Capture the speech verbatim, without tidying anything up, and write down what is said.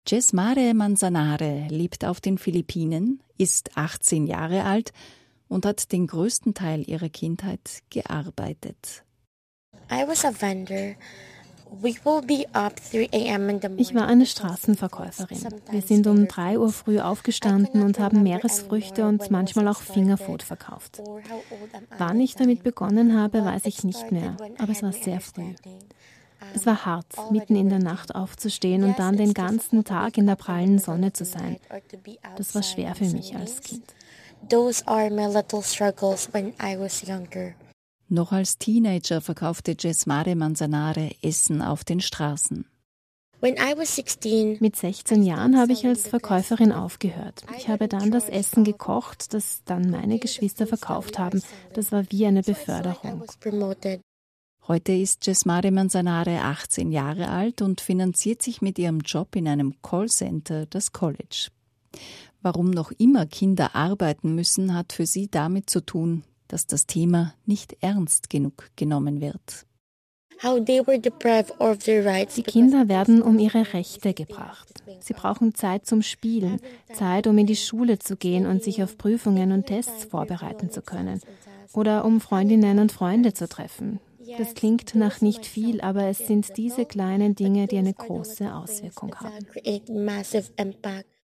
Jesmare Manzanare lebt auf den Philippinen, ist achtzehn Jahre alt und hat den größten Teil ihrer Kindheit gearbeitet. I was a vendor. We will be up three a.m. in the morning. Ich war eine Straßenverkäuferin. Wir sind um drei Uhr früh aufgestanden und haben Meeresfrüchte und manchmal auch Fingerfood verkauft. Wann ich damit begonnen habe, weiß ich nicht mehr, aber es war sehr früh. Es war hart, mitten in der Nacht aufzustehen und dann den ganzen Tag in der prallen Sonne zu sein. Das war schwer für mich als Kind. Those are my little struggles when I was younger. Noch als Teenager verkaufte Jesmare Manzanare Essen auf den Straßen. When I was sixteen, Mit sechzehn Jahren habe ich als Verkäuferin aufgehört. Ich habe dann das Essen gekocht, das dann meine Geschwister verkauft haben. Das war wie eine Beförderung. Heute ist Jesmare Manzanare achtzehn Jahre alt und finanziert sich mit ihrem Job in einem Callcenter das College. Warum noch immer Kinder arbeiten müssen, hat für sie damit zu tun, dass das Thema nicht ernst genug genommen wird. Die Kinder werden um ihre Rechte gebracht. Sie brauchen Zeit zum Spielen, Zeit, um in die Schule zu gehen und sich auf Prüfungen und Tests vorbereiten zu können. Oder um Freundinnen und Freunde zu treffen. Das klingt nach nicht viel, aber es sind diese kleinen Dinge, die eine große Auswirkung haben.